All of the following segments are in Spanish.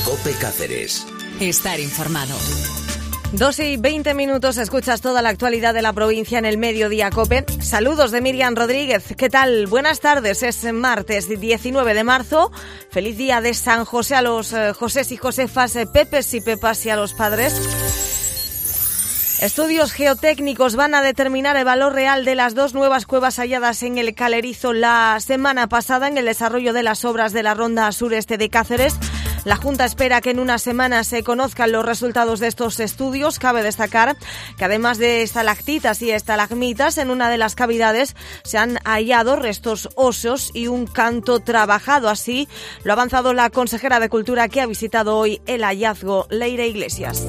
COPE Cáceres. Estar informado. 2:20, escuchas toda la actualidad de la provincia en el Mediodía COPE. Saludos de Miriam Rodríguez. ¿Qué tal? Buenas tardes. Es martes 19 de marzo. Feliz día de San José a los Josés y Josefas, Pepes y Pepas y a los padres. Estudios geotécnicos van a determinar el valor real de las dos nuevas cuevas halladas en el Calerizo la semana pasada en el desarrollo de las obras de la ronda sureste de Cáceres. La Junta espera que en una semana se conozcan los resultados de estos estudios. Cabe destacar que además de estalactitas y estalagmitas, en una de las cavidades se han hallado restos óseos y un canto trabajado. Así lo ha avanzado la consejera de Cultura, que ha visitado hoy el hallazgo, Leire Iglesias.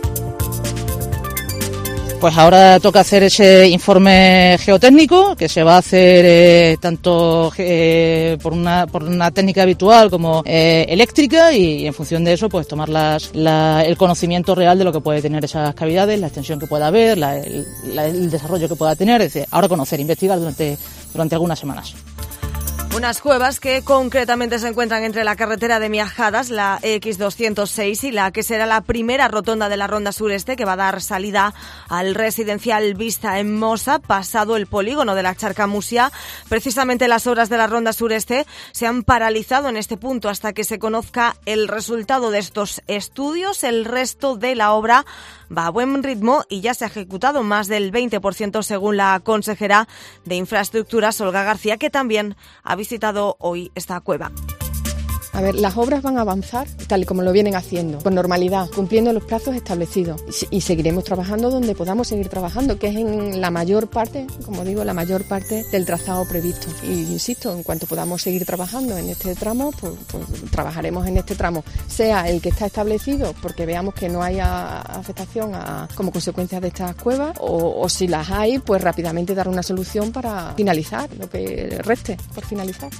Pues ahora toca hacer ese informe geotécnico, que se va a hacer tanto por una técnica habitual como eléctrica, y en función de eso pues tomar el conocimiento real de lo que puede tener esas cavidades, la extensión que pueda haber, el desarrollo que pueda tener. Es decir, ahora conocer, investigar durante algunas semanas. Unas cuevas que concretamente se encuentran entre la carretera de Miajadas, la X206, y la que será la primera rotonda de la ronda sureste, que va a dar salida al residencial Vista en Mosa, pasado el polígono de la Charcamusia. Precisamente las obras de la ronda sureste se han paralizado en este punto hasta que se conozca el resultado de estos estudios. El resto de la obra va a buen ritmo y ya se ha ejecutado más del 20%, según la consejera de Infraestructuras, Olga García, que también ha visitado hoy esta cueva. A ver, las obras van a avanzar tal y como lo vienen haciendo, con normalidad, cumpliendo los plazos establecidos, y seguiremos trabajando donde podamos seguir trabajando, que es en la mayor parte, como digo, la mayor parte del trazado previsto. Y insisto, en cuanto podamos seguir trabajando en este tramo, pues trabajaremos en este tramo, sea el que está establecido, porque veamos que no haya afectación como consecuencia de estas cuevas, o si las hay, pues rápidamente dar una solución para finalizar lo que reste por finalizar.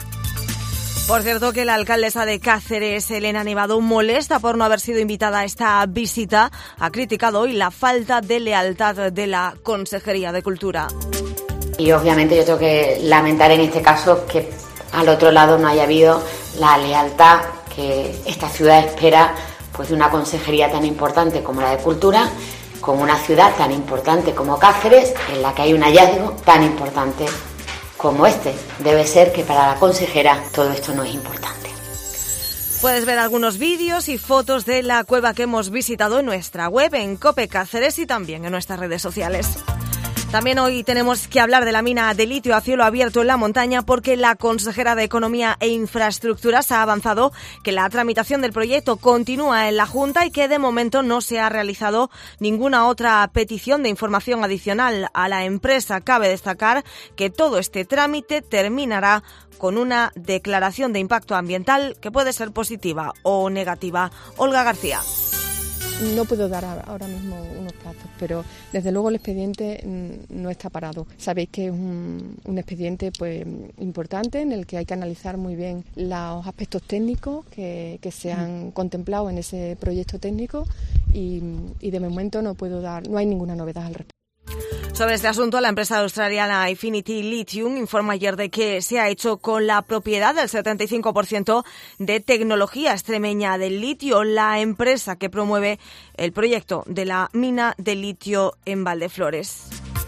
Por cierto, que la alcaldesa de Cáceres, Elena Nevado, molesta por no haber sido invitada a esta visita, ha criticado hoy la falta de lealtad de la Consejería de Cultura. Y obviamente yo tengo que lamentar en este caso que al otro lado no haya habido la lealtad que esta ciudad espera, pues, de una consejería tan importante como la de Cultura, con una ciudad tan importante como Cáceres, en la que hay un hallazgo tan importante como este. Debe ser que para la consejera todo esto no es importante. Puedes ver algunos vídeos y fotos de la cueva que hemos visitado en nuestra web, en COPE Cáceres, y también en nuestras redes sociales. También hoy tenemos que hablar de la mina de litio a cielo abierto en la montaña, porque la consejera de Economía e Infraestructuras ha avanzado que la tramitación del proyecto continúa en la Junta y que de momento no se ha realizado ninguna otra petición de información adicional a la empresa. Cabe destacar que todo este trámite terminará con una declaración de impacto ambiental que puede ser positiva o negativa. Olga García. No puedo dar ahora mismo unos plazos, pero desde luego el expediente no está parado. Sabéis que es un expediente pues importante, en el que hay que analizar muy bien los aspectos técnicos que se han contemplado en ese proyecto técnico, y de momento no hay ninguna novedad al respecto. Sobre este asunto, la empresa australiana Infinity Lithium informa ayer de que se ha hecho con la propiedad del 75% de tecnología extremeña del litio, la empresa que promueve el proyecto de la mina de litio en Valdeflores.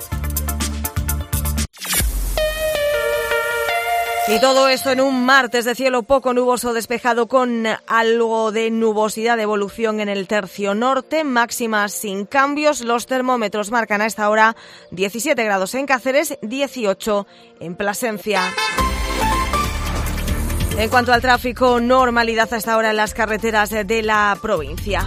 Y todo esto en un martes de cielo poco nuboso despejado, con algo de nubosidad de evolución en el tercio norte, máximas sin cambios. Los termómetros marcan a esta hora 17 grados en Cáceres, 18 en Plasencia. En cuanto al tráfico, normalidad a esta hora en las carreteras de la provincia.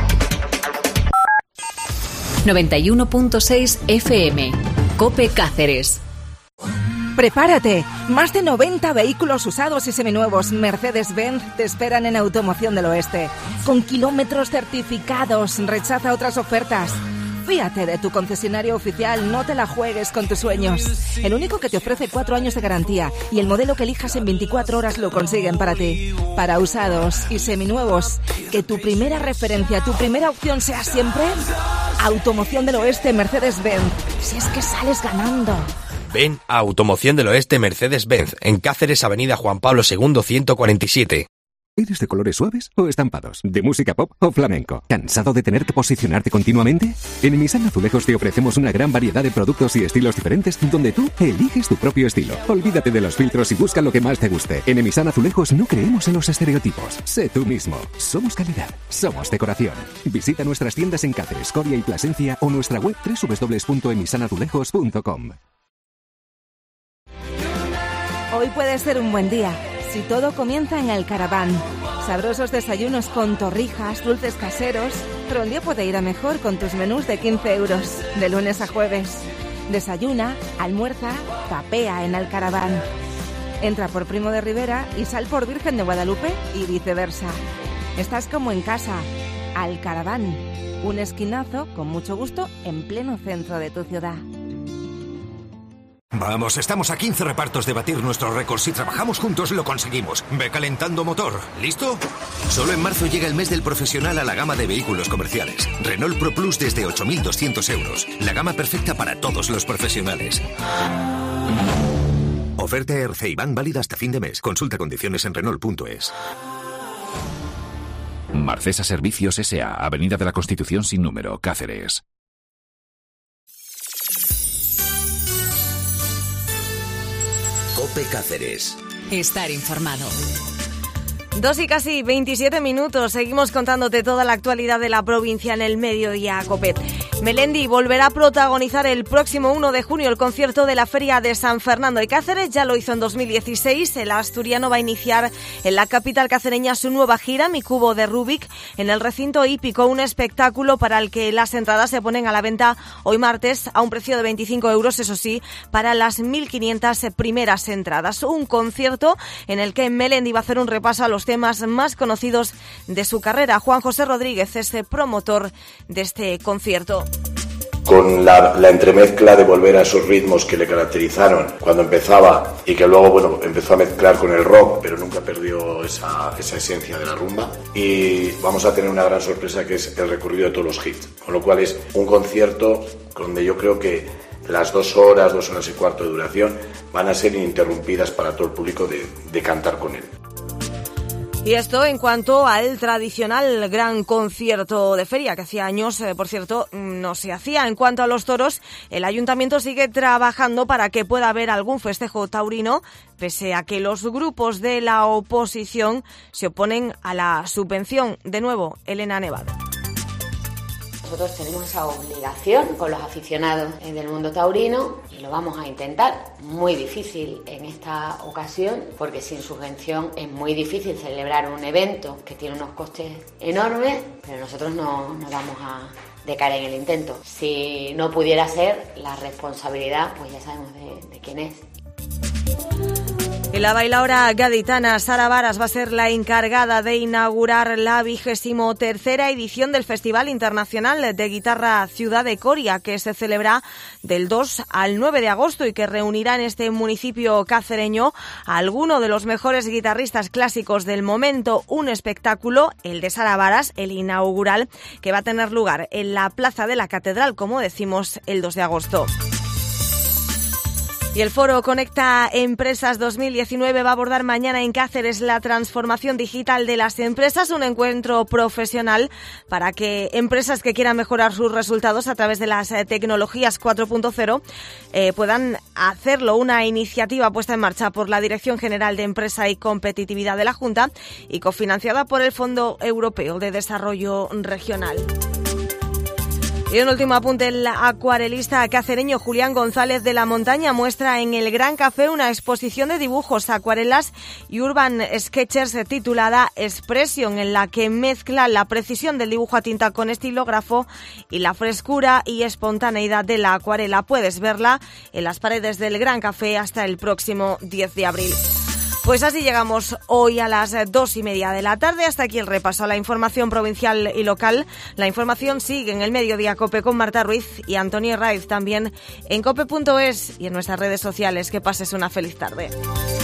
91.6 FM, COPE Cáceres. Prepárate, más de 90 vehículos usados y seminuevos Mercedes-Benz te esperan en Automoción del Oeste. Con kilómetros certificados, rechaza otras ofertas. Fíate de tu concesionario oficial, no te la juegues con tus sueños. El único que te ofrece 4 años de garantía, y el modelo que elijas en 24 horas lo consiguen para ti. Para usados y seminuevos, que tu primera referencia, tu primera opción sea siempre Automoción del Oeste Mercedes-Benz. Si es que sales ganando. Ven a Automoción del Oeste Mercedes-Benz, en Cáceres, Avenida Juan Pablo II 147. ¿Eres de colores suaves o estampados? ¿De música pop o flamenco? ¿Cansado de tener que posicionarte continuamente? En Emisan Azulejos te ofrecemos una gran variedad de productos y estilos diferentes donde tú eliges tu propio estilo. Olvídate de los filtros y busca lo que más te guste. En Emisan Azulejos no creemos en los estereotipos. Sé tú mismo. Somos calidad. Somos decoración. Visita nuestras tiendas en Cáceres, Coria y Plasencia o nuestra web www.emisanazulejos.com. Hoy puede ser un buen día si todo comienza en El Caraván. Sabrosos desayunos con torrijas, dulces caseros, pero un día puede ir a mejor con tus menús de 15 euros, de lunes a jueves. Desayuna, almuerza, tapea en El Caraván. Entra por Primo de Rivera y sal por Virgen de Guadalupe y viceversa. Estás como en casa. El Caraván, un esquinazo con mucho gusto en pleno centro de tu ciudad. Vamos, estamos a 15 repartos de batir nuestros récords. Si trabajamos juntos, lo conseguimos. Ve calentando motor. ¿Listo? Solo en marzo llega el mes del profesional a la gama de vehículos comerciales. Renault Pro Plus desde 8.200 euros. La gama perfecta para todos los profesionales. Oferta Erceiban válida hasta fin de mes. Consulta condiciones en Renault.es. Marcesa Servicios S.A., Avenida de la Constitución sin número, Cáceres. COPE Cáceres. Estar informado. 2 y casi 27 minutos. Seguimos contándote toda la actualidad de la provincia en el Mediodía COPE. Melendi volverá a protagonizar el próximo 1 de junio el concierto de la Feria de San Fernando de Cáceres. Ya lo hizo en 2016. El asturiano va a iniciar en la capital cacereña su nueva gira, Mi Cubo de Rubik, en el recinto hípico. Un espectáculo para el que las entradas se ponen a la venta hoy martes a un precio de 25 euros, eso sí, para las 1.500 primeras entradas. Un concierto en el que Melendi va a hacer un repaso a los temas más conocidos de su carrera. Juan José Rodríguez es el promotor de este concierto. Con la entremezcla de volver a esos ritmos que le caracterizaron cuando empezaba y que luego, empezó a mezclar con el rock, pero nunca perdió esa esencia de la rumba. Y vamos a tener una gran sorpresa, que es el recorrido de todos los hits. Con lo cual es un concierto donde yo creo que las 2 horas y cuarto de duración van a ser ininterrumpidas para todo el público de cantar con él. Y esto en cuanto al tradicional gran concierto de feria, que hacía años, por cierto, no se hacía. En cuanto a los toros, el ayuntamiento sigue trabajando para que pueda haber algún festejo taurino, pese a que los grupos de la oposición se oponen a la subvención. De nuevo, Elena Nevado. Nosotros tenemos esa obligación con los aficionados del mundo taurino y lo vamos a intentar. Muy difícil en esta ocasión, porque sin subvención es muy difícil celebrar un evento que tiene unos costes enormes, pero nosotros no vamos a decaer en el intento. Si no pudiera ser, la responsabilidad, pues ya sabemos de quién es. Y la bailaora gaditana Sara Varas va a ser la encargada de inaugurar la 23ª edición del Festival Internacional de Guitarra Ciudad de Coria, que se celebra del 2 al 9 de agosto y que reunirá en este municipio cacereño a alguno de los mejores guitarristas clásicos del momento. Un espectáculo, el de Sara Varas, el inaugural, que va a tener lugar en la Plaza de la Catedral, como decimos, el 2 de agosto. Y el foro Conecta Empresas 2019 va a abordar mañana en Cáceres la transformación digital de las empresas, un encuentro profesional para que empresas que quieran mejorar sus resultados a través de las tecnologías 4.0 puedan hacerlo. Una iniciativa puesta en marcha por la Dirección General de Empresa y Competitividad de la Junta y cofinanciada por el Fondo Europeo de Desarrollo Regional. Y un último apunte, el acuarelista cacereño Julián González de la Montaña muestra en el Gran Café una exposición de dibujos, acuarelas y urban sketches titulada Expression, en la que mezcla la precisión del dibujo a tinta con estilógrafo y la frescura y espontaneidad de la acuarela. Puedes verla en las paredes del Gran Café hasta el próximo 10 de abril. Pues así llegamos hoy a las 2:30 de la tarde. Hasta aquí el repaso a la información provincial y local. La información sigue en el Mediodía COPE con Marta Ruiz y Antonio Raiz, también en cope.es y en nuestras redes sociales. Que pases una feliz tarde.